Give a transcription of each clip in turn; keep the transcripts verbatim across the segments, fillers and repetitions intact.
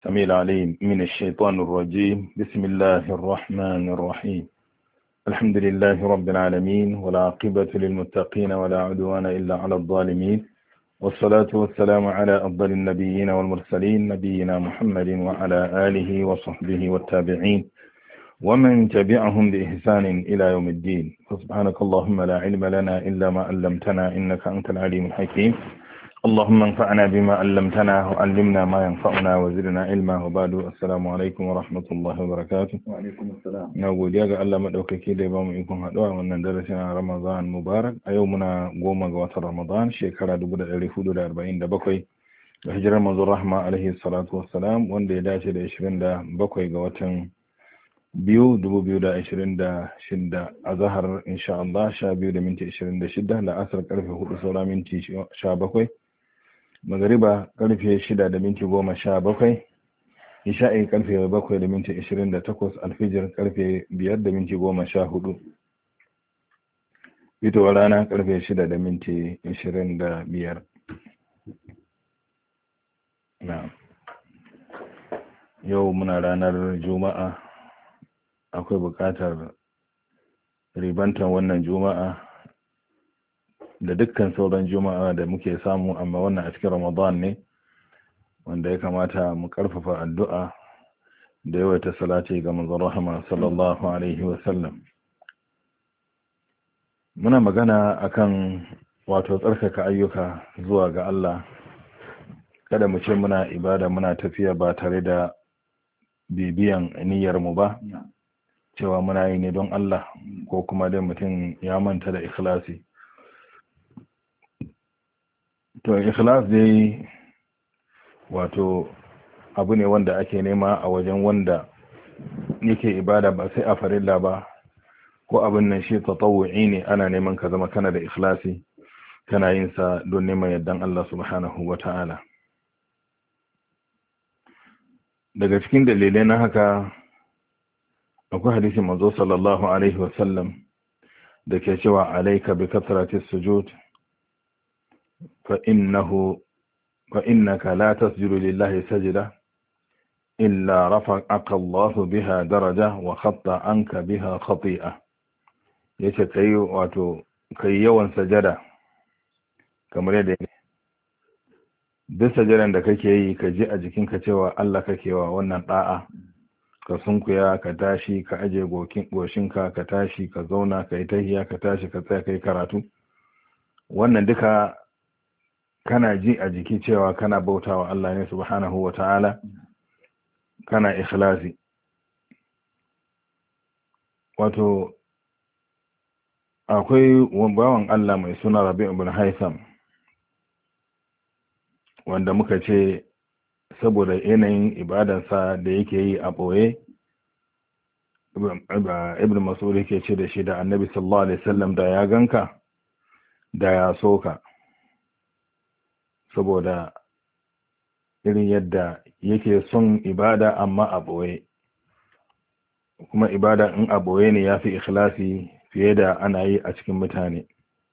السميع العليم من الشيطان الرجيم. بسم الله الرحمن الرحيم. الحمد لله رب العالمين، ولا عقبة للمتقين ولا عدوان إلا على الظالمين، والصلاة والسلام على أفضل النبيين والمرسلين، نبينا محمد وعلى آله وصحبه والتابعين ومن تبعهم بإحسان إلى يوم الدين. فسبحانك اللهم لا علم لنا إلا ما علمتنا إنك أنت العليم الحكيم. اللهم انفعنا بما علمتنا وعلمنا ما ينفعنا وزدنا علما. وبعد السلام عليكم ورحمة الله وبركاته. وعليكم السلام. na godiya ga Allah madaukaki da ya bamu ikon haɗuwa wannan darasin a Ramadan Mubarak. A yau muna goma ga watan Ramadan shekara dubu da ɗari hudu da arba'in da bakwai da hijirar manzon rahma alaihi salatu wassalam, wanda ya dace da ashirin da bakwai ga watan biyu dubu biyu da ashirin da shida a zahar insha Allah sha biyu da minti ashirin da shida, la'asar karfe hudu saura minti sha bakwai, magariba karfe shida da minti goma sha bakwai, isha'i karfe bakwai da minti ashirin da takwas, alfijir karfe biyar da minti goma sha hudu, fitowar rana karfe shida da minti ashirin da biyar. na yau muna ranar juma'a, akwai buƙatar ribantar wannan juma'a da dukkan sauran juma'a da muke samu, amma wannan a cikin Ramadan ne, wanda ya kamata mu karfafa addu'a da yawaita salati ga manzon rahama sallallahu alaihi wasallam. Muna magana akan wato tsarkaka ayyuka zuwa ga Allah. Kada mu ce muna ibada muna tafiya ba tare da bibiyan niyyar mu ba, cewa muna yi ne don Allah, ko kuma dai mutum ya manta da ikhlasi. To ikhlas dai wato abu ne wanda ake nema a wajen wanda yake ibada ba sai a farilla ba, ko abin nan shi tatawu'i ne, ana neman ka zama kana da ikhlasi, kana yin sa don neman yardan Allah subhanahu wata'ala. Daga cikin dalilai na haka akwai hadisin manzo sallallahu alaihi wasallam da ke cewa alayka bi kathrati sujud fa innahu fa innaka la tasjudu lillahi sajda illa rafa'aka Allah biha daraja wa khatta anka biha khati'a. Yace kai wato kai yawan sajada kamar yadda duk sajadan da kake yi ka ji a jikinka cewa Allah kake wa wannan da'a, ka sunkuya ka tashi ka aje goshinka ka tashi ka zauna ka yi tahiya ka tashi ka tsaya kai karatu, wannan duka kana ji a jiki cewa kana bautawa Allah ne subhanahu wa ta'ala, kana ikhlasi. Wato akwai bawan Allah mai suna Rabi' ibn Haitham, wanda muka ce saboda yanayin ibadansa da yake yi a ɓoye, ibn Mas'ud yake ce da shi da annabi sallallahu alaihi wasallam da ya ganka da ya soka, saboda irin yadda yake son ibada amma a ɓoye, kuma ibada in a ɓoye ne ya fi ikhlasi fiye da ana yi a cikin mutane.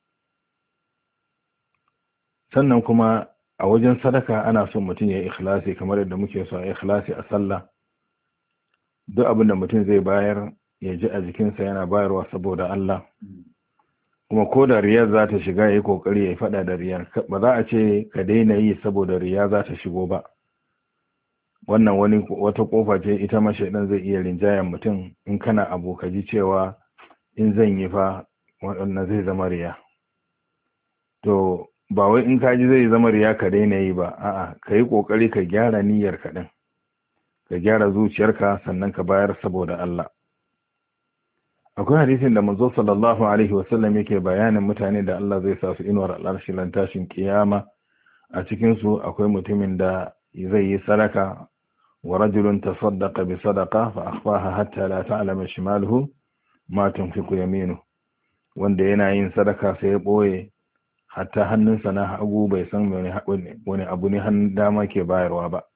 Sannan kuma a wajen sadaka ana son mutum ya yi ikhlasi kamar yadda muke so a ikhlasi a sallah. Duk abin da mutum zai bayar ya ji a jikinsa yana bayarwa saboda Allah, kuma ko da riyar za ta shiga ya yi kokari ya faɗa da riyar. Ba za a ce ka daina yi saboda riya za ta shigo ba, wannan wani wata kofa ce ita ma shaidan zai iya rinjayen mutum. In kana abu ka ji cewa in zan yi fa wannan zai zama riya, to ba wai in ka ji zai zama riya ka daina yi ba, a'a ka yi kokari ka gyara niyyar ka din, ka gyara zuciyarka sannan ka bayar saboda Allah. Akwai hadisin da manzo sallallahu alaihi wasallam yake bayanin mutane da Allah zai sa su inuwar al'arshi lan tashin kiyama. A cikin su akwai mutumin da zai yi sadaka, wa rajulun tasaddaqa bi sadaqa fa akhfaha hatta la ta'lama shimaluhu ma tunfiqu yaminu, wanda yana yin sadaka sai ya boye hatta hannunsa na hagu bai san wani abu ne hannun dama ke bayarwa ba.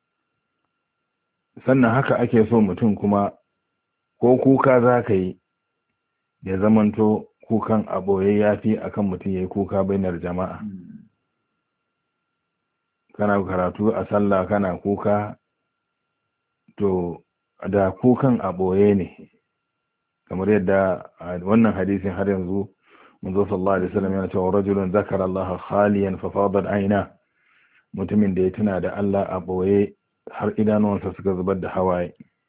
Sannan haka ake so mutum kuma ko kuka za ka yi ya zamanto kukan a ɓoye ya fi akan mutum ya yi kuka bainar jama'a. Kana karatu a sallah kana kuka to da kukan a ɓoye ne, kamar yadda wannan hadisin har yanzu manzo sallallahu alaihi wasallam yana cewa rajulun zakara Allah khaliyan fa fadat aina, mutumin da ya tuna da Allah a ɓoye har idanuwansa suka zubar da hawaye.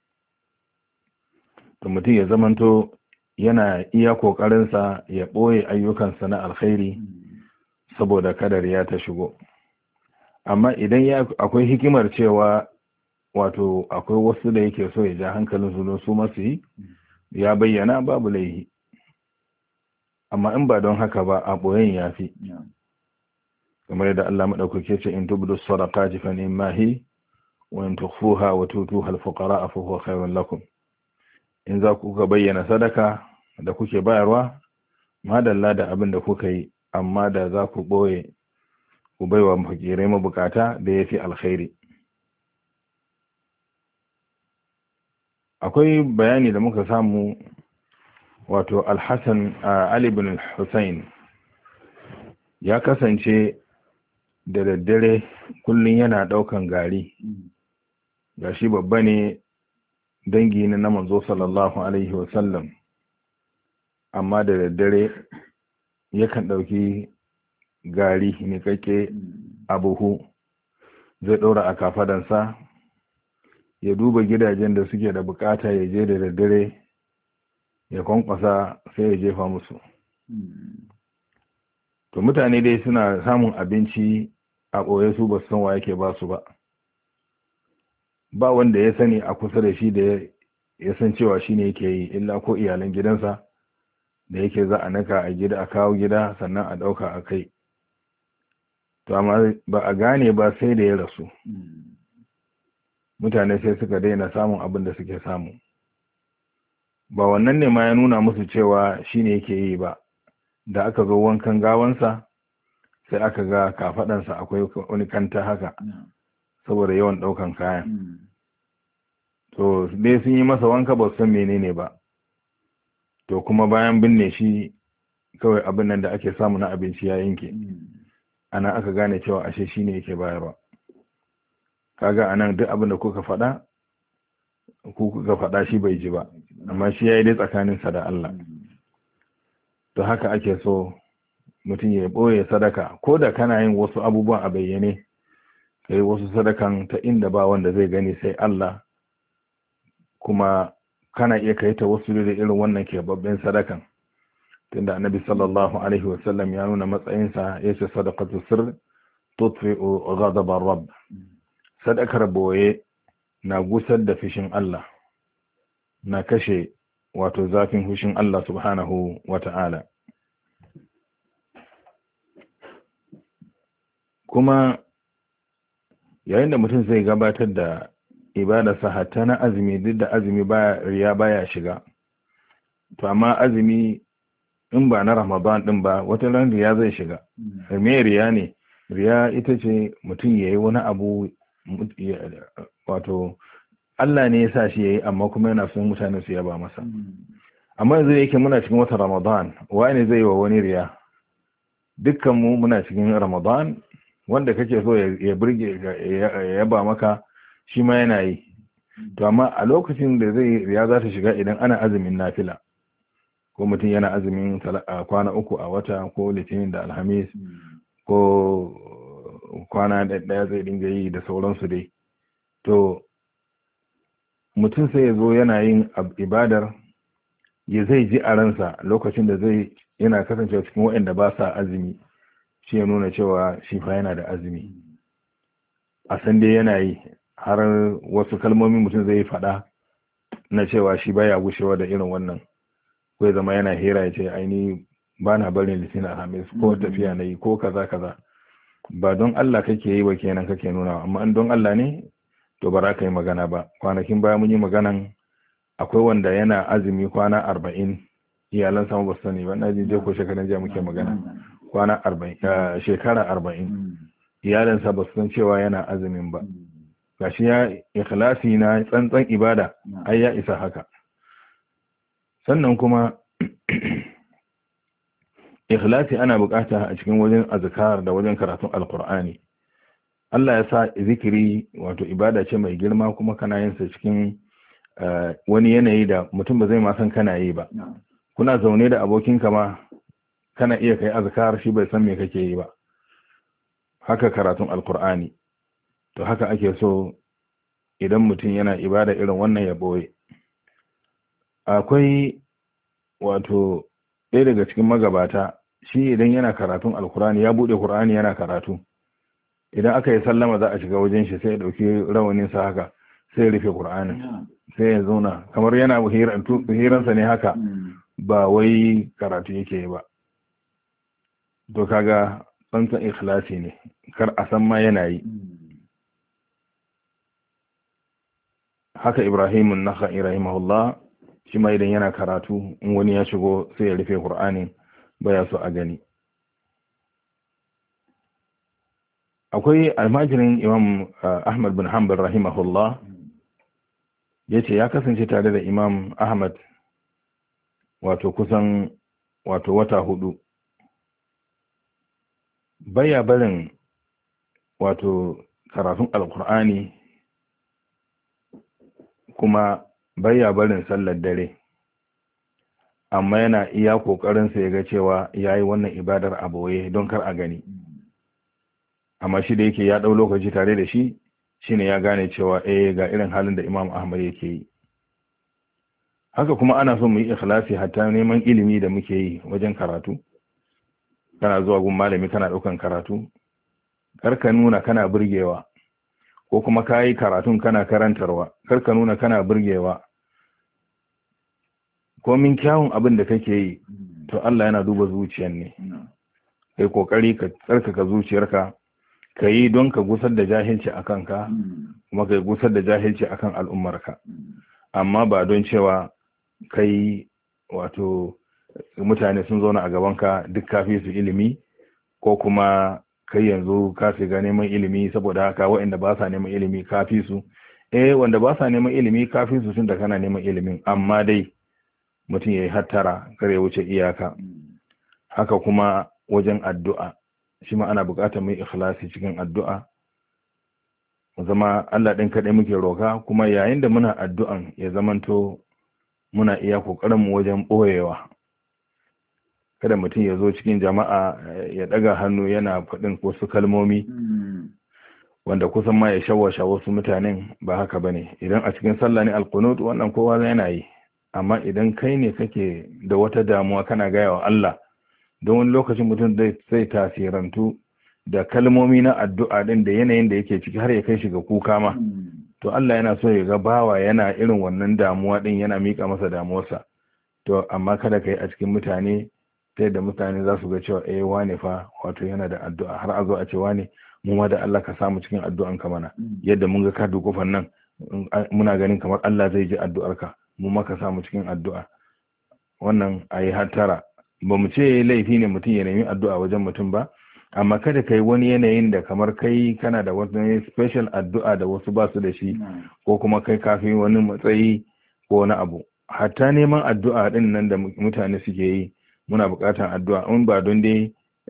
To mutum ya zamanto yana iya kokarinsa ya ɓoye ayyukansa na alkhairi saboda kada riya ta shigo. Amma idan ya akwai hikimar cewa wato akwai wasu da yake so ya ja hankalin su don su masu yi, ya bayyana babu laihi. Amma in ba don haka ba a ɓoyen ya fi, kamar yadda Allah maɗaukake ce in tubdu sadaqati fa ni'ma hi wa in tukhfuha wa tutuha al-fuqara fa huwa khairun lakum. In za ku ka bayyana sadaka da kuke bayarwa, madalla da abin da kuka yi, amma da za ku ɓoye ku baiwa fakirai mabukata da ya fi alkhairi. Akwai bayani da muka samu, wato Al-Hassan Ali bin Hussein ya kasance da daddare kullum yana ɗaukan gari, gashi babba ne, dangi ne na manzo sallallahu alaihi wasallam, amma da daddare yakan ɗauki gari niƙaƙƙe a buhu, zai ɗora a kafadansa, ya duba gidajen da suke da bukata, ya je da daddare ya kwankwasa sai ya jefa musu. To mutane dai suna samun abinci a ɓoye, su ba su san wa yake ba su ba, ba wanda ya sani a kusa da shi da ya san cewa shi ne yake yi, illa ko iyalan gidansa da yake za a naka a gida, a kawo gida sannan a ɗauka a kai. To amma ba a gane ba sai da ya rasu, mutane sai suka daina samun abin da suke samu. Ba wannan ne ma ya nuna musu cewa shi ne yake yi ba, da aka zo wankan gawansa sai aka ga kafaɗansa akwai wani kanta haka saboda yawan ɗaukan kayan. To dai sun yi masa wanka ba su san menene ba. To kuma bayan binne shi kawai abin nan da ake samu na abinci ya yanke, ana aka gane cewa ashe shi ne yake bayarwa. Kaga anan duk abin da kuka faɗa ku kuka faɗa, shi bai ji ba, amma shi ya yi dai tsakaninsa da Allah. To haka ake so mutum ya ɓoye sadaka, ko da kana yin wasu abubuwan a bayyane, ka yi wasu sadakan ta inda ba wanda zai gani sai Allah, kuma kana iya kai ta wasu da irin wannan keɓaɓɓen sadakan, tunda annabi sallallahu alaihi wasallam ya nuna matsayinsa, ya ce sadaqatu sirr tutfi'u ghadabar rabb, sadakar boye na gusar da fishin Allah, na kashe wato zafin fushin Allah subhanahu wa ta'ala. Kuma yayin da mutum zai gabatar da ibadarsa hatta na azumi, duk da azumi baya riya baya shiga, to amma azumi in ba na Ramadan din ba, wata ran riya zai shiga. Me riya ne? Riya ita ce mutum yayi wani abu, wato Allah ne ya sa shi yayi, amma kuma yana son mutane su yaba masa. Amma yanzu yake muna cikin watan Ramadan, wani zai yi wa wani riya? Dukkan mu muna cikin Ramadan, wanda kake so ya burge ya yaba maka shi ma yana yi. To amma a lokacin da zai riya za ta shiga idan ana azumin nafila, ko mutum yana azumin kwana uku a wata, ko litinin da alhamis, ko kwana ɗaya zai dinga yi da sauransu dai. To mutum sai ya zo yana yin ibadar, ya zai ji a ransa lokacin da zai yana kasancewa cikin waɗanda ba sa azumi, shi ya nuna cewa shi fa yana da azumi, a san dai yana yi, har wasu kalmomi mutum zai faɗa na cewa shi baya gushewa da irin wannan, ko ya zama yana hira ya ce aini ba na barin litinin alhamis, ko tafiya na yi, ko kaza kaza. Ba don Allah kake yi ba kenan kake nuna, amma in don Allah ne to ba za ka yi magana ba. Kwanakin baya mun yi maganan akwai wanda yana azumi kwana arba'in, iyalan sama ba su sani ba, na je ko shekaran jiya muke magana, kwana arba'in, shekara arba'in, iyalansa ba su san cewa yana azumin ba. Gashi ya ikhlasi na tsantsan ibada, ai ya isa haka. Sannan kuma ikhlasi ana bukata a cikin wajen azkar da wajen karatun alqur'ani. Allah ya sa zikiri wato ibada ce mai girma kuma kana yin sa cikin wani yanayi da mutum ba zai ma san kana yi ba. Kuna zaune da abokinka ma kana iya kai azkar shi bai san me kake yi ba. Haka karatun alkur'ani, to haka ake so idan mutum yana ibada irin wannan ya boye. Akwai wato ɗaya daga cikin magabata, shi idan yana karatun alkur'ani ya buɗe kur'ani yana karatu, idan aka yi sallama za a shiga wajen shi sai ya ɗauki rawaninsa haka sai ya rufe kur'anin sai ya zauna kamar yana hiransa ne haka, ba wai karatu yake yi ba. To kaga tsantsan ikhlasi ne, kar a san ma yana yi. Haka Ibrahim an-Nakhai rahimahullah, shi ma idan yana karatu in wani ya shigo sai ya rufe Qur'anin baya so a gani. Akwai almajirin Imam Ahmad bin Hanbal rahimahullah, yace ya kasance tare da Imam Ahmad wato kusan wato wata hudu, baya barin wato karatun alkur'ani kuma baya barin sallar dare, amma yana iya kokarinsa ya ga cewa yayi wannan ibadar a boye don kar a gani. Amma shi da yake ya dau lokaci tare da shi, shine ya gane cewa eh ga irin halin da Imam Ahmad yake yi. Haka kuma ana so mu yi ikhlasi hatta neman ilimi da muke yi wajen karatu. Kana zuwa gun malami kana daukan karatu, kar ka nuna kana burgewa, ko kuma kayi karatun kana karantarwa, kar ka nuna kana burgewa. Ko min kyawun abin da kake yi, to Allah yana duba zuciyar ne. Kai kokari ka tsarkaka zuciyarka, ka yi don ka gusar da jahilci a kanka, kuma ka gusar da jahilci a kan al'ummarka, amma ba don cewa kai wato mutane sun zauna a gabanka duk kafi su ilimi, ko kuma kai yanzu ka shiga neman ilimi saboda haka waɗanda ba sa neman ilimi kafi su. Eh, wanda ba sa neman ilimi kafi su tun da kana neman ilimin, amma dai mutum ya yi hattara kar ya wuce iyaka. Haka kuma wajen addu'a, shi ma ana buƙatar mai ikhlasi cikin addu'a, mu zama Allah ɗin kaɗai muke roka, kuma yayin da muna addu'an ya zamanto muna iya ƙoƙarin mu wajen ɓoyewa. Kada mutum ya zo cikin jama'a ya ɗaga hannu yana faɗin wasu kalmomi wanda kusan ma ya shawasha wasu mutanen, ba haka bane. Idan a cikin sallah ne alqunut, wannan kowa yana yi, amma idan kai ne kake da wata damuwa kana gaya wa Allah, don wani lokacin mutum zai tasirantu da kalmomi na addu'a din da yanayin da yake ciki har ya kai shi ga kuka ma. To Allah yana so ya ga bawa yana irin wannan damuwa din, yana mika masa damuwarsa. To amma kada kai a cikin mutane, ta yadda mutane za su ga cewa eh wane fa wato yana da addu'a, har a zo a ce wane mu ma da Allah ka samu cikin addu'an ka mana, yadda mun ga ka dukufan nan muna ganin kamar Allah zai ji addu'arka, mu ma ka samu cikin addu'a. Wannan ayi hattara. Ba mu ce laifi ne mutum ya nemi addu'a wajen mutum ba, amma kada kai wani yanayin da kamar kai kana da wani special addu'a da wasu ba su da shi, ko kuma kai kafin wani matsayi ko wani abu. Hatta neman addu'a din nan da mutane suke yi, muna buƙatar addu'a. In ba don dai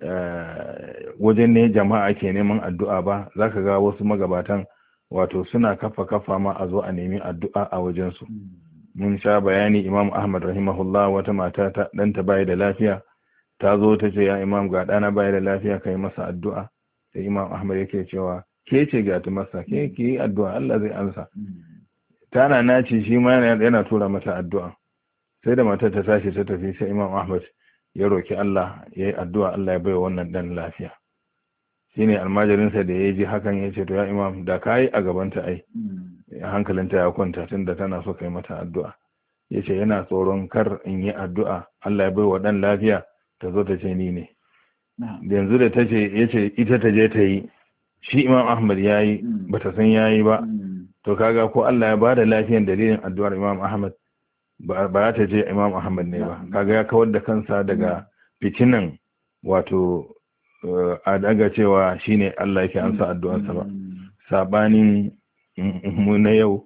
wajen ne jama'a ke neman addu'a ba, zaka ga wasu magabatan wato suna kafa kafa ma a zo a nemi addu'a a wajensu. Mun sha bayani, Imam Ahmad rahimahullah, wata mata ta ɗanta bai da lafiya, ta zo ta ce ya Imam ga ɗana bai da lafiya kai masa addu'a. Sai Imam Ahmad yake cewa ke ce ga ta masa, ke ki yi addu'a Allah zai ansa. Tana naci shi ma yana tura mata addu'a. Sai da matar ta tashi ta tafi, sai Imam Ahmad ya roki Allah ya yi addu'a Allah ya baiwa wannan ɗan lafiya. Shine almajirinsa da ya ji hakan ya ce to ya Imam da ka yi a gabanta ai, hankalinta ya kwanta tunda tana so kai mata addu'a. Ya ce yana tsoron kar in yi addu'a Allah ya bai wa ɗan lafiya ta zo ta ce ni ne. Yanzu da ta ce ya ce ita ta je ta yi, shi Imam Ahmad ya yi ba ta san ya yi ba. To kaga ko Allah ya ba da lafiyan dalilin addu'ar Imam Ahmad, ba ta ce Imam Ahmad ne ba. Kaga ya kawar da kansa daga fitinan wato a daga cewa shine Allah yake ansa addu'arsa ba. Sabanin mu na yau,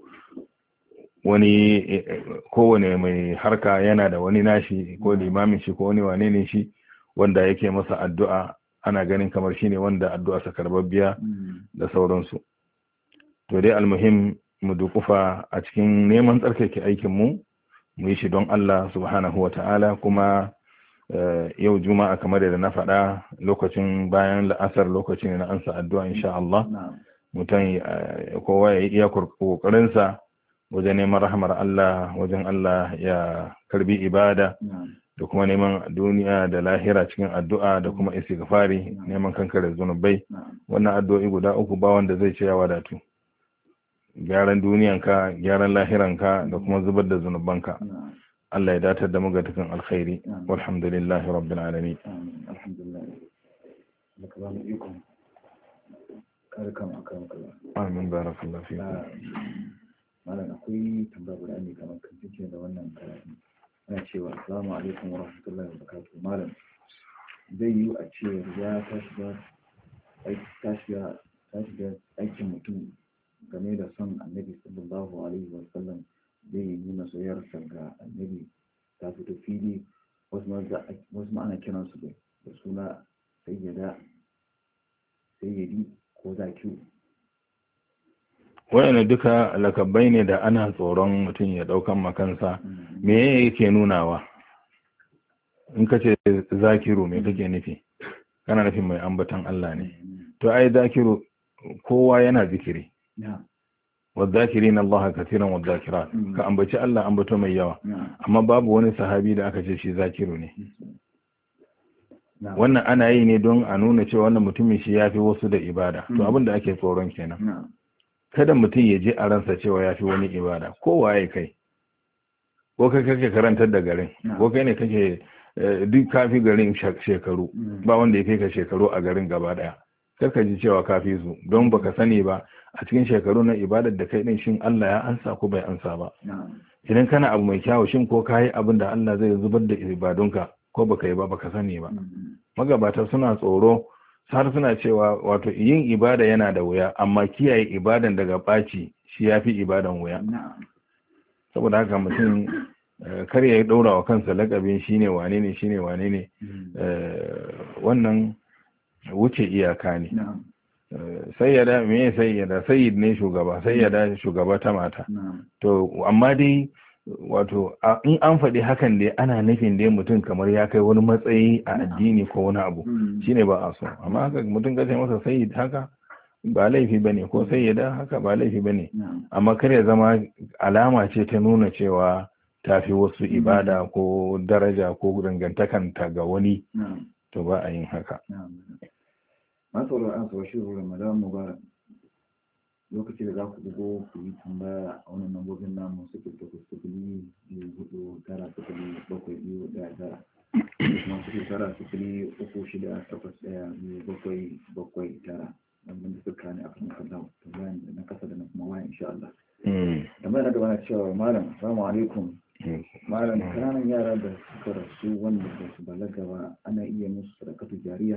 wani kowane mai harka yana da wani nashi, ko limamin shi ko wani wane ne shi wanda yake masa addu'a ana ganin kamar shine wanda addu'a sa karbabbiya da sauransu. To dai almuhim mu dukufa a cikin neman tsarkake aikin mu mu yi shi don Allah subhanahu wata'ala. Kuma yau juma'a kamar yadda na faɗa lokacin bayan la'asar lokacin na ansa addu'a insha Allah mutum kowa ya iya kokarin sa wajen neman rahmar Allah, wajen Allah ya karbi ibada da kuma neman duniya da lahira cikin addu'a da kuma istighfari, neman kankare zunubai. Wannan addu'o'i guda uku ba wanda zai ce ya wadatu. Gyaran duniyanka, gyaran lahiranka da kuma zubar da zunubanka. Allah ya datar da mu ga dukkan alkhairi. Walhamdulillahi rabbil alamin. Alhamdulillah. Amin, barakallahu fiik. Malam akwai tambaya guda ne kamar kan cikin da wannan karatu. Ana cewa assalamu alaikum wa rahmatullahi wa barakatuh. Malam zai yi a ce ya ta shiga ta shiga ta shiga aikin mutum game da son annabi sallallahu alaihi wa sallam zai yi nuna soyayyarsa ga annabi ta fito fili, wasu ma ana kiransu da suna sayyada sayyadi ko zakiyu. Wayanne duka lakabai ne da ana tsoron mutum ya daukan makansa. Me yake nunawa? In ka ce zakiru me kake nufi? Kana nufin mai ambatan Allah ne. To ai zakiru kowa yana zikiri. والذاكرين الله كثيرا والذاكرات. ka ambaci Allah ambato mai yawa. Amma babu wani sahabi da aka ce shi zakiru ne. Wannan ana yi ne don a nuna cewa wannan mutumin shi yafi wasu da ibada. To abin da ake tsoron kenan. Kada mutum ya je a ransa cewa yafi wani ibada. Kowa ya kai. Ko kai kake karantar da garin. Ko kai ne kake duk kafi garin shekaru. Ba wanda ya kai ka shekaru a garin gaba daya. Kar ka ji cewa kafi su don baka sani ba a cikin shekaru na ibadar da kai din shin Allah ya ansa ko bai ansa ba. Idan kana abu mai kyawu shin ko kayi abin da Allah zai zubar da ibadunka ko baka yi ba baka sani ba. Magabata suna tsoro har suna cewa wato yin ibada yana da wuya amma kiyaye ibadan daga baci shi yafi ibadan wuya. Saboda haka mutum kar ya daura wa kansa lakabin shine wane ne shine wane ne wannan wuce iyaka ne. Sayyada me sayyada sayyid ne shugaba, sayyada shugaba ta mata. To amma dai wato in an faɗi hakan dai ana nufin dai mutum kamar ya kai wani matsayi a addini ko wani abu shine ba a so. Amma haka mutum kace masa sayyid haka ba laifi bane ko sayyada haka ba laifi bane. Amma kar ya zama alama ce ta nuna cewa tafi wasu ibada ko daraja ko dangantakanta ga wani. To ba a yin haka. Masu an sauwa shi Ramadan Mubarak, lokaci da za ku bugo ku yi tambaya a wannan lambobin namu sifili takwas sifili biyu hudu tara sifili bakwai biyu ɗaya tara, kuma sifili tara sifili uku shida takwas ɗaya biyu bakwai bakwai tara. Wannan da suka ne a kan kallon tambayan da na kasa da na kuma waya insha Allah. Tambayar na gaba na cewa malam assalamu alaikum. Malam kananan yara da suka rasu wanda ba su balaga ba ana iya musu sadakatu jariya?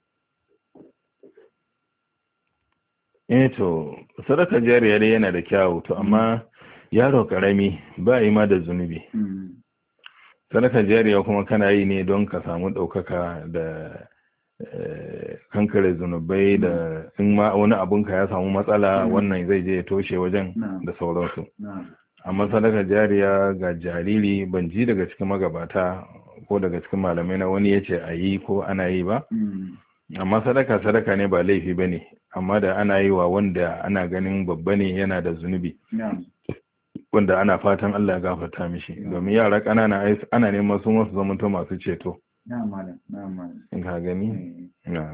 Eh to sadaka jariya dai yana da kyawu to amma yaro karami ba yi ma da zunubi. Sadaka jariya kuma kana yi ne don ka samu ɗaukaka da kankare zunubai da in ma wani abunka ya samu matsala wannan zai je ya toshe wajen da sauransu. Amma sadaka jariya ga jariri ban ji daga cikin magabata ko daga cikin malamai na wani ya ce a yi ko ana yi ba. Amma sadaka sadaka ne ba laifi ba ne, amma da ana yi wa wanda ana ganin babba ne yana da zunubi, wanda ana fatan Allah ya gafarta mishi, domin yara ƙanana ana neman su masu zamanto masu ceto. In ka gani?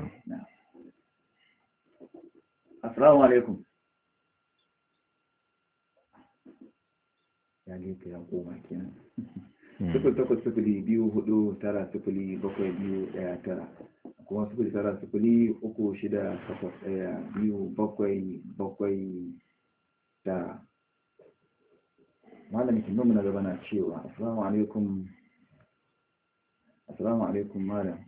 Assalamu alaikum. Ya gefe ya koma kenan. Sifili takwas sifili biyu hudu tara sifili bakwai biyu ɗaya tara. Kuma sifili tara sifili uku shida takwas ɗaya biyu bakwai bakwai tara. Malamin kin nuna gaba na cewa assalamu alaikum. Assalamu alaikum malam.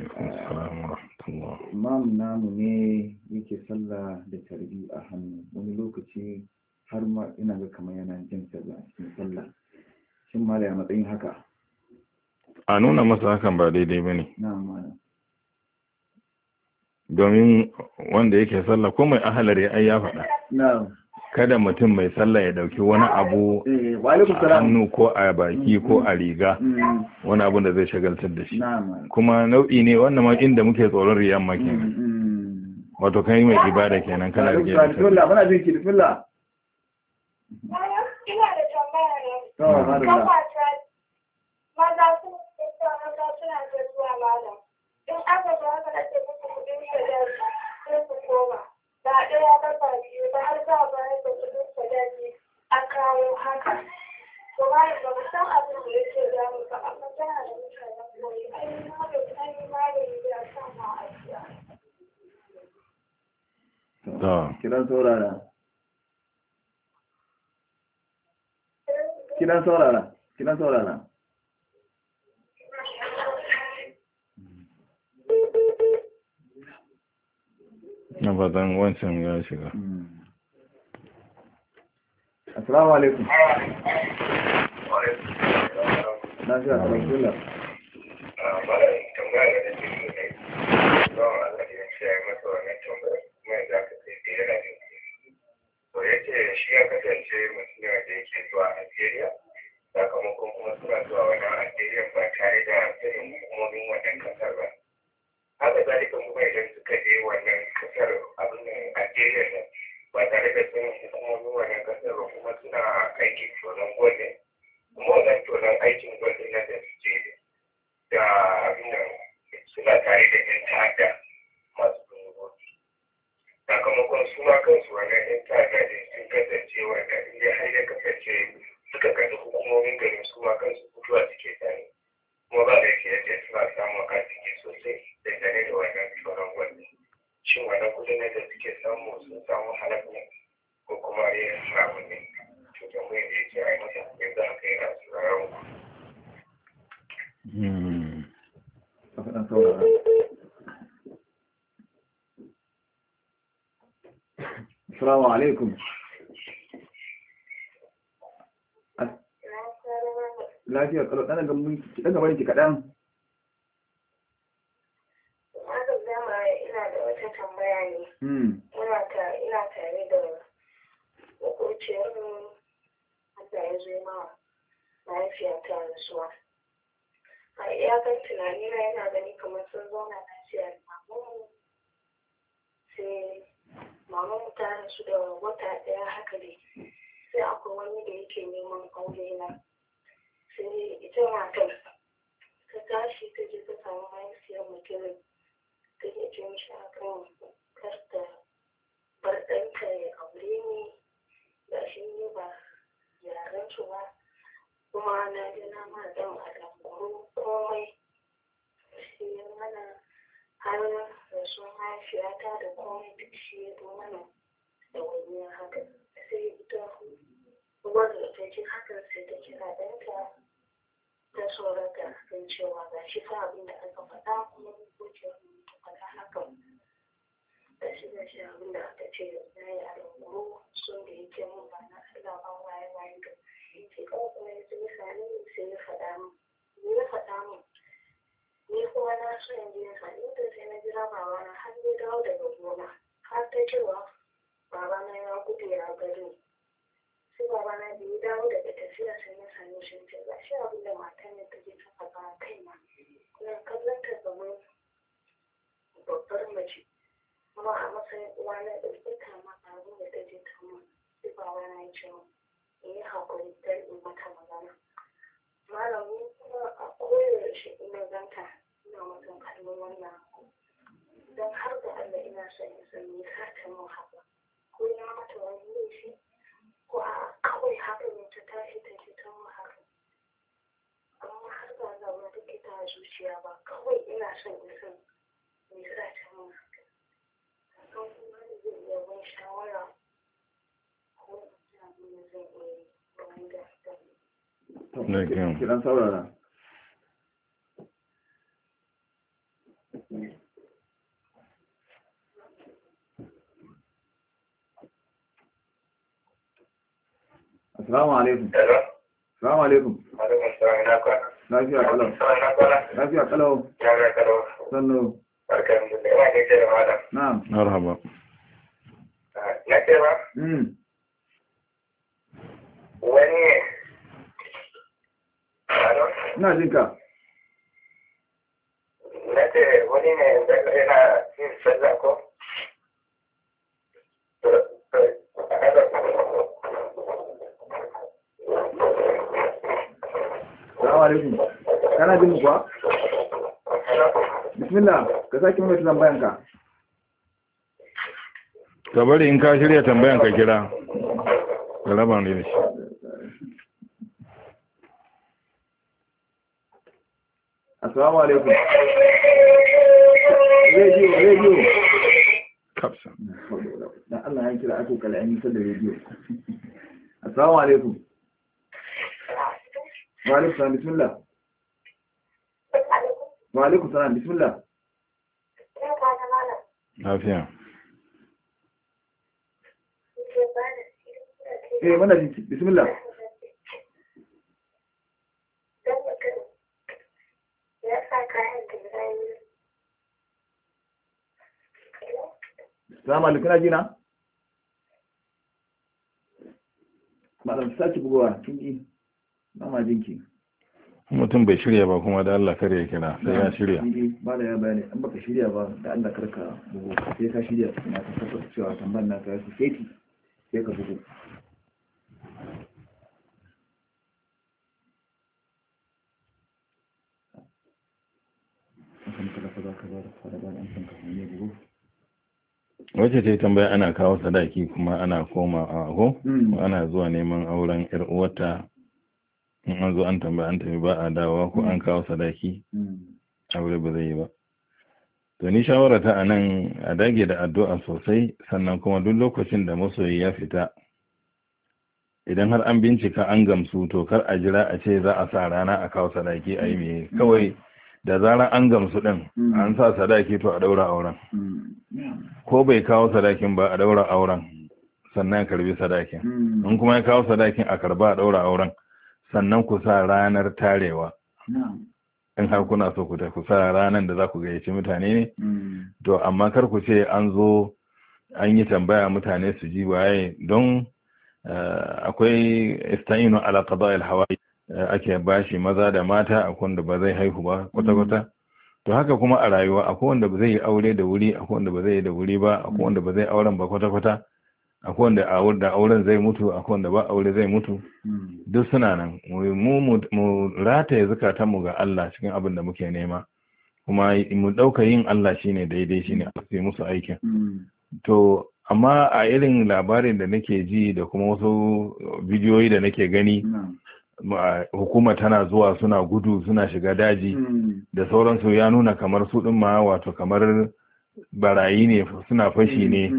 Imam namu ne yake sallah da tarbi a hannu wani lokaci har ma ina ga kamar yana jin sallah a cikin sallah. Shin malam ya matsayin haka? A nuna masa hakan ba daidai ba ne. Na'am malam. domin wanda yake sallah ko mai ahalar ya ai ya faɗa na'am kada mutum mai sallah ya dauki wani abu eh wa alaikum a salam hannu ko a baki ko a riga Mm, wani abu da zai shagaltar da shi na'am kuma nau'i ne wannan ma inda muke tsoron riyan ma kenan Mm, wato kai mai ibada kenan kana rike da bismillah muna jin ki bismillah ina da tambaya ne. to madalla Kafata maza sun fita maza suna da zuwa malam. In aka zo haka da ke muku kuɗin sadaki sai su koma. Ba ɗaya ba ba biyu ba har za a bayar da kuɗin sadaki a kawo haka. To malam ba mu san abin da yake damu ba amma tana da mutanen koyi. Ai magani ai magani da sa ma a siya. to kiran saurara kiran saurara kiran saurara na fatan wancan ya shiga Mm. assalamu alaikum na shi a bismillah shi ya kasance mutum ne da yake zuwa Algeria sakamakon kuma suna zuwa wannan Algeria ba tare da sanin hukumomin wannan kasar ba. Haka zalika kuma idan suka je wannan kasar abin nan Algeria ne ba tare da sanin hukumomin wannan kasar ba kuma suna aikin tonon gwal ne. Kuma wannan tonon aikin gwal ne da suke da abin nan suna tare da yan ta'adda masu dungugogi. Sakamakon su ma kansu wannan yan ta'adda ne sun kasance wanda inda har ya kasance suka kalli hukumomin garin su ma kansu mutuwa suke tare kuma ba da yadda suna samun arziki sosai dangane da wannan tsoron gwamnati shin wannan kudin da suke samu sun samu halakku ko kuma yin haramun ne to tambayar da yake a masa yanzu haka yana sauraron ku. Hmm. a faɗan saurara assalamu alaikum lafiya kalau ɗana ga mun ki ɗaga bayan ki kaɗan Haka zama ina da wata tambaya ne. Hmm. Ina ta ina tare da makwabciyar mu Allah ya zo ma mahaifiya ta rasuwa. A iyakar tunani na yana gani kamar sun zauna lafiya da mamanmu. Sai mamanmu ta rasu da wata ɗaya haka dai. Sai akwai wani da yake neman aure na. Sai ita matar ta tashi ta je ta samu mahaifiyar mutumin. Ta je ce mishi akan kar ta bar ɗanka ya aure ni ga shi ne ba yaren su ba kuma na ji na ma ɗan a ɗangoro komai shi ya mana har rasuwar mahaifiyata da komai duk shi ya zo mana da wani haka sai ita uwar da ta ji hakan sai ta kira ɗanta ta tsorata kan cewa ga shi fa abin da aka faɗa kuma hukuncin ta faɗa hakan da shi da shi abin da aka ce na yi a runguru sun da yake mun ba na Allah ba waye waye da ke kawai kuma ya zai sani sai ya faɗa min ni ya faɗa min ni kuma na so in je sani da sai na jira babana har ya dawo daga gona har ta cewa babana ya gudu ya gari sai babana da ya dawo daga tafiya sai na sami shi ce ga shi abin da matan ne ta je ta faɗa a kaina na kallon ta gaban babbar mace kuma a matsayin uwa na ɗauki ta ma abin da ta je ta mun sai babana ya ce min in yi haƙuri don in mata magana malami kuma a koyaushe ina ganta ina mata kallon wannan don har da Allah ina son in san me sa ta mun haka ko ya mata wani laifi ko a kawai haka ne ta tashi ta ce ta mun haka amma har ba zama take ta zuciya ba kawai ina son in san me sa ta mun haka kan kuma zai iya bin shawara ko abin da zai iya yi bayan da ta Na kyau. ki ɗan saurara assalamu alaikum Hello? assalamu alaikum Alaikum salam na kwana. lafiya kalau Na kwana. lafiya kalau Ya ga kalau. sannu Alhamdulillah, ina gaishe da malam. na'am marhaba. Na ce ba, mm wani ne. Alo? ina jin ka Na ce wani ne da yana yin sallah ko? Assalamu alaikum. Kana jin mu kuwa? Bismillah, ka sake mai tambayan ka. Ka bari in ka shirya tambayan ka kira. Ka raba ne da shi. Assalamu alaikum. Radio, radio. Kapsa. Dan Allah ya kira aka kala an yi da radio. Assalamu alaikum. Wa alaikum salam, bismillah. Wa alaikum salam, bismillah. Lafiya. Eh, mana ji, bismillah. Assalamu alaikum, kana jina? Malam saki bugowa, kin ji? Ba ma jinki. Mutum bai shirya ba kuma da Allah kare ya kira sai ya shirya. Ba da ya bayani an baka shirya ba da Allah karka bugu sai ka shirya na ka tabbata cewa tambayar naka ya su sai sai ka bugu. Wace ce tambaya ana kawo sadaki kuma ana koma a ko ana zuwa neman auren yar uwarta in an zo an tambaya an tafi ba a dawowa ko an kawo sadaki aure ba zai yi ba. To ni shawara ta anan a dage da addu'a sosai sannan kuma duk lokacin da masoyi ya fita idan har an bincika an gamsu to kar a jira a ce za a sa rana a kawo sadaki a yi mai kawai da zarar an gamsu din an sa sadaki to a daura auren ko bai kawo sadakin ba a daura auren sannan karbi sadakin in kuma ya kawo sadakin a karba a daura auren sannan ku sa ranar tarewa in har kuna so ku ta ku sa ranar da za ku gayyaci mutane ne to amma kar ku ce an zo an yi tambaya mutane su ji waye don akwai ista'inu ala qada'il hawaii ake bashi maza da mata akwai wanda ba zai haihu ba kwata-kwata to haka kuma a rayuwa akwai wanda ba zai yi aure da wuri akwai wanda ba zai yi da wuri ba akwai wanda ba zai auren ba kwata-kwata akwai wanda da auren zai mutu akwai wanda ba aure zai mutu duk suna nan mu mu rataye zakatan mu ga Allah cikin abin da muke nema kuma mu dauka yin Allah shine daidai shine a sai musu aikin to amma a irin labarin da nake ji da kuma wasu bidiyoyi da nake gani hukuma tana zuwa suna gudu suna shiga daji da sauransu ya nuna kamar su din ma wato kamar barayi ne suna fashi ne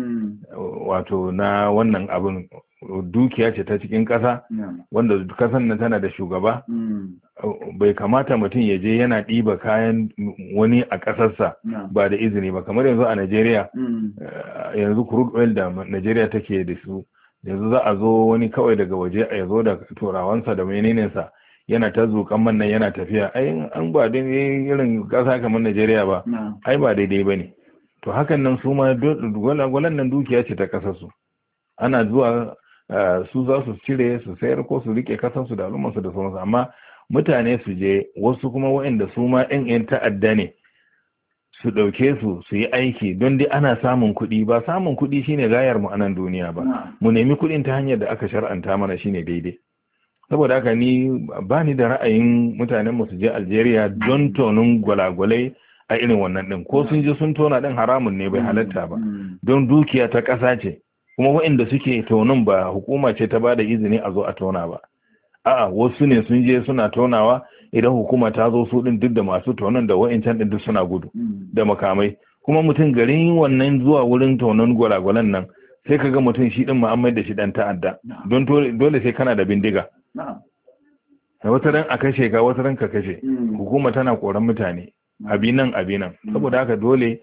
wato na wannan abin dukiya ce ta cikin ƙasa wanda ƙasan nan tana da shugaba bai kamata mutum ya je yana ɗiba kayan wani a ƙasarsa ba da izini ba kamar yanzu a Najeriya yanzu crude oil da Najeriya take da su yanzu za a zo wani kawai daga waje a yazo da turawansa da menenensa yana ta zuƙan man nan yana tafiya ai an ba dai irin ƙasa kamar Najeriya ba ai ba daidai ba ne to hakan nan su ma gwalagwalan nan dukiya ce ta ƙasarsu ana zuwa su za su cire su sayar ko su rike kasansu da al'ummarsu da sauransu amma mutane su je wasu kuma waɗanda su ma ɗan yan ta'adda ne su ɗauke su su yi aiki don dai ana samun kuɗi ba samun kuɗi shine gayar mu a nan duniya ba mu nemi kuɗin ta hanyar da aka shar'anta mana shine daidai saboda haka ni ba ni da ra'ayin mutanen mu su je Algeria don tonin gwalagwalai a irin wannan ɗin ko sun je sun tona ɗin haramun ne bai halatta ba don dukiya ta ƙasa ce kuma waɗanda suke tonin ba hukuma ce ta bada izini a zo a tona ba a'a wasu ne sun je suna tonawa idan hukuma ta zo su din duk da masu tonon da wa'incan din duk suna gudu da makamai kuma mutum garin wannan zuwa wurin tonon gwalagwalan nan sai kaga mutum shi din ma'amai da shi dan ta'adda don dole sai kana da bindiga wata ran a kashe ka wata ran ka kashe hukuma tana koran mutane abi nan abi nan saboda haka dole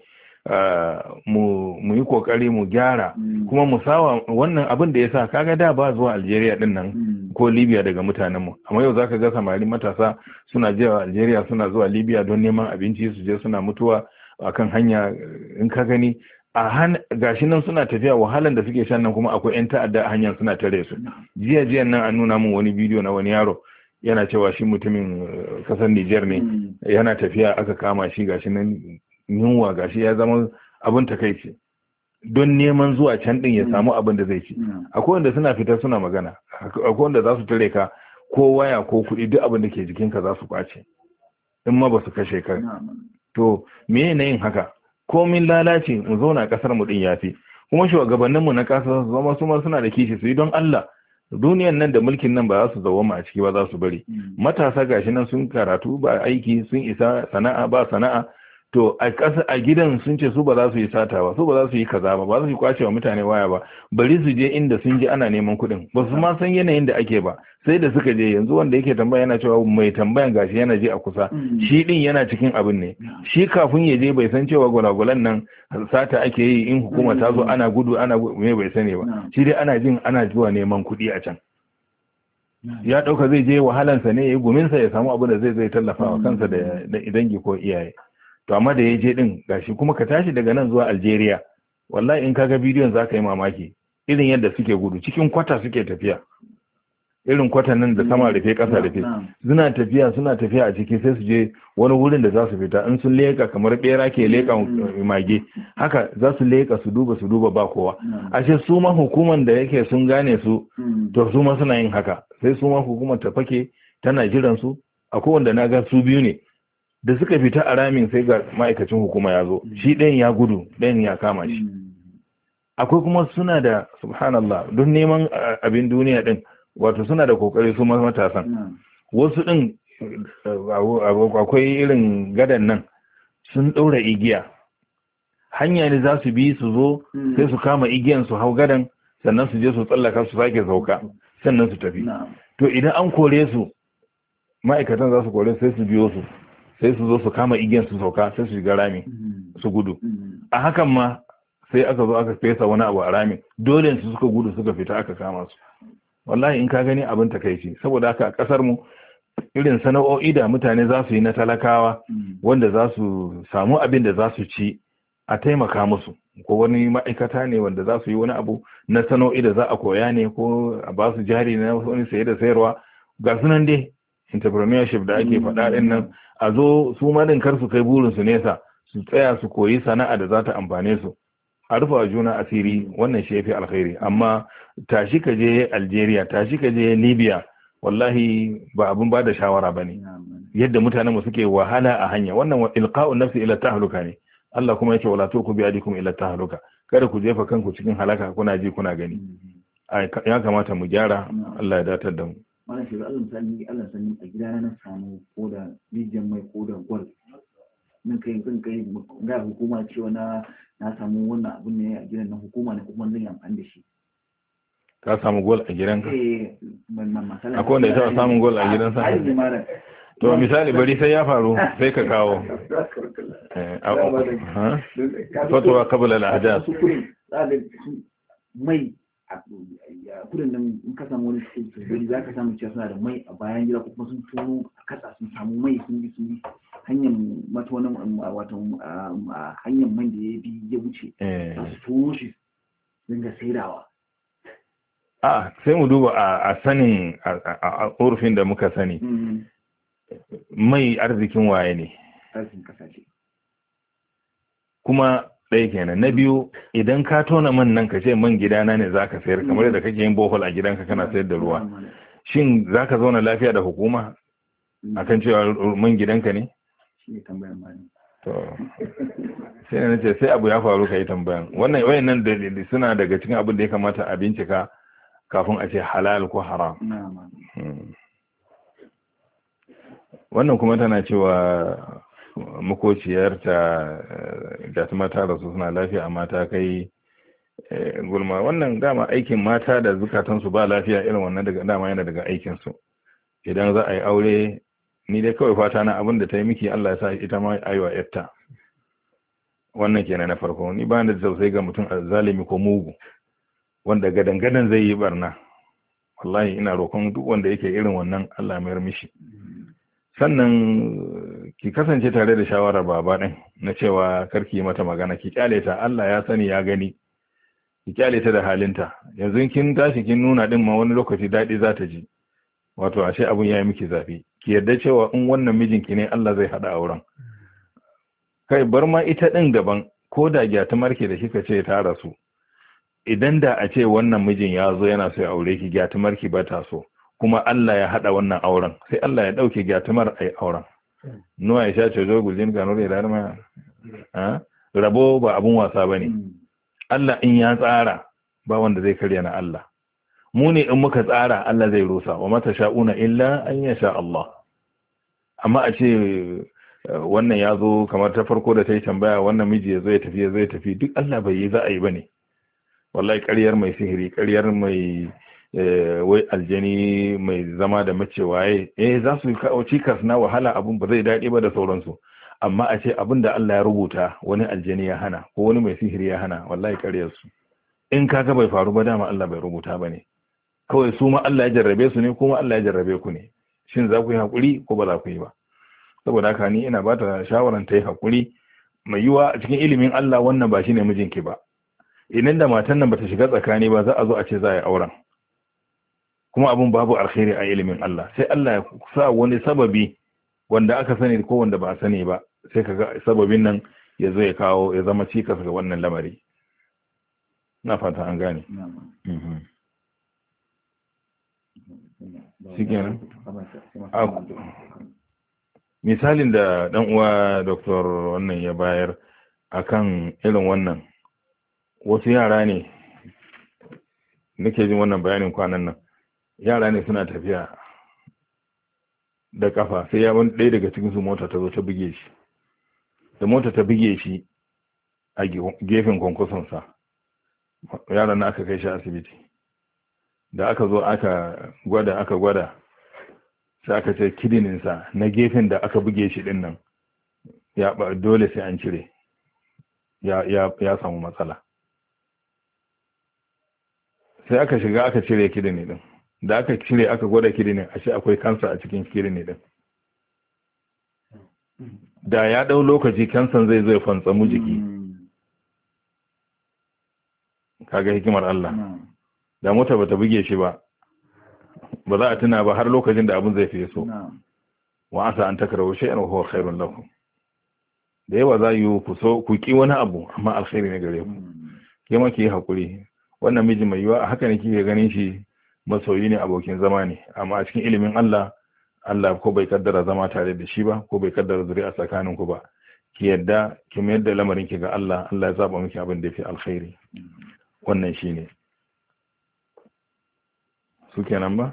mu yi kokari mu gyara kuma mu sawa wannan abin da ya sa kaga da ba zuwa Algeria din nan ko Libya daga mutanen mu amma yau zaka ga samari matasa suna jewa Algeria suna zuwa Libya don neman abinci su je suna mutuwa akan hanya in ka gani a gashi nan suna tafiya wahalan da suke shan nan kuma akwai yan ta'adda a hanyar suna tare su. Jiya jiyan nan an nuna min wani bidiyo na wani yaro yana cewa shi mutumin kasar Niger ne yana tafiya aka kama shi gashi nan yunwa gashi ya zama abin takaici don neman zuwa can din ya samu abin da zai ci. Akwai wanda suna fita suna magana, akwai wanda za su tare ka ko waya ko kuɗi duk abin da ke jikinka za su kwace in ma ba su kashe ka. To me ne yin haka? Komin lalace mu zauna kasar mu din yafi, kuma shugabannin mu na kasa su zama su ma suna da kishi su yi don Allah. Duniyan nan da mulkin nan ba za su zama a ciki ba, za su bari. Matasa gashi nan sun karatu ba aiki, sun isa sana'a ba sana'a, to a ƙasa a gidan sun ce su ba za su yi sata ba, su ba za su yi kaza ba, ba za su yi kwace wa mutane waya ba, bari su je inda sun je ana neman kuɗin, ba su ma san yanayin da ake ba, sai da suka je. Yanzu wanda yake tambaya yana cewa mai tambayan gashi yana je a kusa, shi din yana cikin abin ne, shi kafin ya je bai san cewa gwalagwalan nan sata ake yi in hukuma ta zo ana gudu ana me bai sani ba, shi dai ana jin ana zuwa neman kuɗi a can. Ya ɗauka zai je wahalansa ne ya yi guminsa ya samu abin da zai zai tallafa wa kansa da dangi ko iyaye. To amma da ya je din gashi kuma ka tashi daga nan zuwa Algeria, wallahi in kaga bidiyon za ka yi mamaki irin yadda suke gudu cikin kwata suke tafiya, irin kwatan nan da sama rufe ƙasa rufe, suna tafiya suna tafiya a ciki sai su je wani wurin da za su fita, in sun leka kamar bera ke leka mage haka za su leka su duba su duba ba kowa. Ashe su ma hukuman da yake sun gane su, to su ma suna yin haka, sai su ma hukumar ta fake tana jiran su. Akwai wanda na ga su biyu ne da suka fita a ramin sai ga ma'aikacin hukuma ya zo, shi ɗayan ya gudu ɗayan ya kama shi. Akwai kuma suna da subhanallah don neman abin duniya ɗin, wato suna da kokari su matasan. Wasu ɗin akwai irin gadan nan sun ɗaura igiya, hanya ne za su bi su zo sai su kama igiyan su hau gadan, sannan su je su tsallaka su sake sauka sannan su tafi. To idan an kore su ma'aikatan za su kore sai su biyo su, sai su zo su kama igiyan su sauka sai su shiga rami su gudu. A hakan ma sai aka zo aka fesa wani abu a ramin, dole su suka gudu suka fita aka kama su. Wallahi in ka gani abin takaici. Saboda haka a kasar mu irin sana'o'i da mutane za su yi na talakawa wanda za su samu abin da za su ci, a taimaka musu, ko wani ma'aikata ne wanda za su yi wani abu na sana'o'i da za a koya ne, ko a ba su jari na wani saye da sayarwa, ga sunan dai entrepreneurship da ake faɗa ɗin nan. A zo su ma din kar su kai burin su nesa, su tsaya su koyi sana'a da za ta amfane su, a rufa juna asiri, wannan shi yafi alkhairi. Amma tashi ka je Algeria, tashi ka je Libya, wallahi ba abin ba da shawara bane. Yadda mutanen mu suke wahala a hanya, wannan ilqa'un nafsi ila tahluka ne. Allah kuma yake wala tuku bi adikum ila tahluka, kada ku jefa kanku cikin halaka kuna ji kuna gani. Ya kamata mu gyara, Allah ya datar da mu. Wannan shi Allah sani Allah sani a gidana na samu ko da rijiyar mai ko da gwal, nan kai zan kai ga hukuma cewa na na samu wannan abin ne a gidan na hukuma ne kuma zan yi amfani da shi. Ka samu gol a gidanka? Eh, wannan masala. Akwai wanda ya taɓa samun gol a gidansa? To misali bari sai ya faru sai ka kawo. Fatuwa kabula al'adas. Mai kudin nan in ka samu wani cikin za ka samu cewa suna da mai a bayan gida, kuma sun tono a kasa sun samu mai sun bi sun bi hanyar mata wani wato hanyar man da ya bi ya wuce su tono shi dinga saidawa. A sai mu duba a sanin a urfin da muka sani, mai arzikin waye ne? Arzikin kasashe. Kuma ɗaya kenan. Na biyu, idan ka tona man nan ka ce man gidana ne za ka sayar, kamar yadda kake yin bohol a gidanka kana sayar da ruwa, shin za ka zauna lafiya da hukuma akan cewa man gidanka ne? Shi ne tambayan mani. To sai na ce sai abu ya faru ka yi tambayan. Wannan wayannan dalili suna daga cikin abin da ya kamata a bincika kafin a ce halal ko haram. Wannan kuma tana cewa makociyarta da ta mata da su suna lafiya amma ta kai gulma. Wannan dama aikin mata da zukatansu ba lafiya irin wannan daga dama yana daga aikinsu. Idan za a yi aure, ni dai kawai fata na abin da ta yi miki Allah ya sa ita ma aiwa yarta. Wannan kenan na farko. Ni ba da tausayi ga mutum zalimi ko mugu wanda gadan-gadan zai yi barna. Wallahi ina roƙon duk wanda yake irin wannan Allah mayar mishi. Sannan ki kasance tare da shawarar baba din na cewa karki yi mata magana, ki kyale ta, Allah ya sani ya gani, ki kyale ta da halinta. Yanzu kin tashi kin nuna din ma wani lokaci daɗi za ta ji, wato ashe abun ya yi miki zafi. Ki yarda cewa in wannan mijinki ne Allah zai haɗa auren. Kai bar ma ita ɗin daban, ko da gyatumar ki da kika ce ta rasu, idan da a ce wannan mijin ya zo yana so ya aure ki, gyatumar ki ba ta so, kuma Allah ya haɗa wannan auren, sai Allah ya ɗauke gyatumar a yi auren. Nuwa ya sha ce zo gujin kanur ya darma, rabo ba abun wasa ba ne. Allah in ya tsara ba wanda zai karya na Allah. Mu ne in muka tsara Allah zai rusa, wa mata sha'una illa an ya sha Allah. Amma a ce wannan ya zo kamar ta farko da ta yi tambaya, wannan miji ya zo ya tafi ya zo ya tafi, duk Allah bai yi za a yi ba ne. Wallahi ƙaryar mai sihiri, ƙaryar mai wai aljani mai zama da mace waye, eh za su kawo cikas na wahala, abun ba zai daɗi ba da sauransu. Amma a ce abin da Allah ya rubuta wani aljani ya hana ko wani mai sihiri ya hana, wallahi ƙaryar su. In kaga bai faru ba, dama Allah bai rubuta ba ne. Kawai su ma Allah ya jarrabe su ne, kuma Allah ya jarrabe ku ne. Shin za ku yi haƙuri ko ba za ku yi ba? Saboda haka ni ina ba ta shawaran ta yi haƙuri. Mai yiwa a cikin ilimin Allah wannan ba shi ne mijinki ba. Idan da matan nan bata shiga tsakani ba, za a zo a ce za a yi auren. Kuma abun babu alkhairi a ilimin Allah. Sai Allah ya sa wani sababi wanda aka sani ko wanda ba a sani ba, sai kaga sababin nan ya zo ya kawo ya zama cikas ga wannan lamari. Na fata an gane. Shikenan. Misalin da dan uwa Doktor wannan ya bayar akan irin wannan, wasu yara ne nake jin wannan bayanin kwanan nan, yara ne suna tafiya da kafa, sai ya wani ɗaya daga cikin su mota ta zo ta buge shi, da mota ta buge shi a gefen kwankwasonsa, yaran na aka kai shi asibiti. Da aka zo aka gwada aka gwada sai aka ce kidininsa na gefen da aka buge shi din nan ya dole sai an cire, ya ya ya samu matsala. Sai aka shiga aka cire kidini din, da aka cire aka gwada kidinin, ashe akwai kansa a cikin kidini din. Da ya dau lokaci kansan zai zo ya fantsamu jiki. Kaga hikimar Allah. Da mota bata buge shi ba, ba za a tuna ba har lokacin da abin zai fi so. Wa asa an takrahu shay'an wa huwa khairun lakum. Da yawa za yi ku so ku ki wani abu amma alkhairi ne gare ku. Ke ma ki yi hakuri. Wannan miji mai yiwa haka ne kike ganin shi masoyi ne, abokin zama ne, amma a cikin ilimin Allah, Allah ko bai kaddara zama tare da shi ba, ko bai kaddara zuri'a tsakanin ku ba. Ki yadda ki mayar da lamarin ki ga Allah, Allah ya zaba miki abin da yafi alkhairi. Wannan shine. Su kenan ba?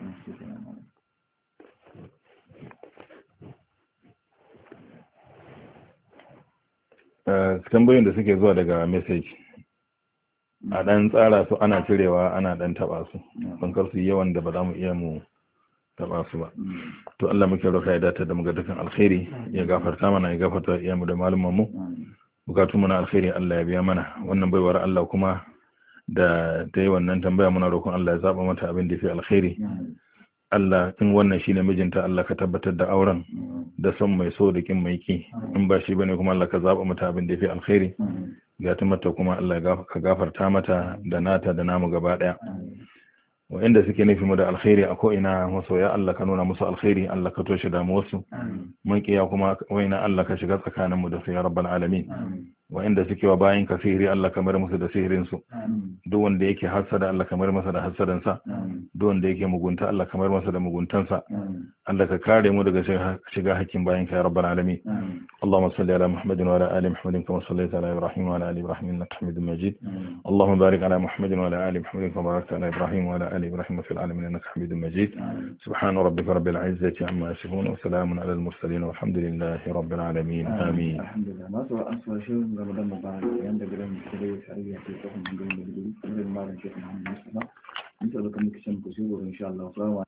Tambayoyin da suke zuwa daga message a ɗan tsara su, ana cirewa ana ɗan taɓa su don kar su yawan da ba za mu iya mu taɓa su ba. To Allah muke roƙa ya dace da mu ga dukkan alkhairi, ya gafarta mana, ya gafarta iyamu da malumman mu, bukatun mu na alkhairi Allah ya biya mana. Wannan baiwar Allah kuma da ta yi wannan tambaya, muna roƙon Allah ya zaɓa mata abin da fi alkhairi. Allah in wannan shine mijinta, Allah ka tabbatar da auren da son mai so da kin mai ki. In ba shi bane kuma Allah ka zaɓa mata abin da fi alkhairi. Ga ta mata kuma Allah ka gafarta mata da nata da namu gaba ɗaya. Wa'inda suke nufi mu da alkhairi a ko'ina, masoya Allah ka nuna musu alkhairi, Allah ka toshe damuwarsu. Mun kiya kuma wa'ina Allah ka shiga tsakaninmu da su ya rabbal alamin. Wa'inda suke wa bayin ka sihiri, Allah ka mayar musu da sihirinsu. Duk wanda yake hasada, Allah ka mayar masa da hasadansa. Duk wanda yake mugunta, Allah ka mayar masa da muguntansa. Allah ka kare mu daga shiga hakkin bayin ka ya rabbal alamin. Allahumma salli ala Muhammadin wa ala ali Muhammadin kama sallaita ala Ibrahim wa ala ali Ibrahim innaka Hamidum Majid. Allahumma barik ala Muhammadin wa ala ali Muhammadin kama barakta ala Ibrahim wa ala ali Ibrahim fil alamin innaka Hamidum Majid. Subhana rabbika rabbil izzati amma yasifun wa salamun ala al mursalin walhamdulillahi rabbil alamin. Amin. Alhamdulillah. Ramadan Mubarak, yang da gidan kudai tarayya ta tsohon gidan da gidan malam Sheikh Muhammad Mustafa. In ta zo kan kishin ku sai insha Allah.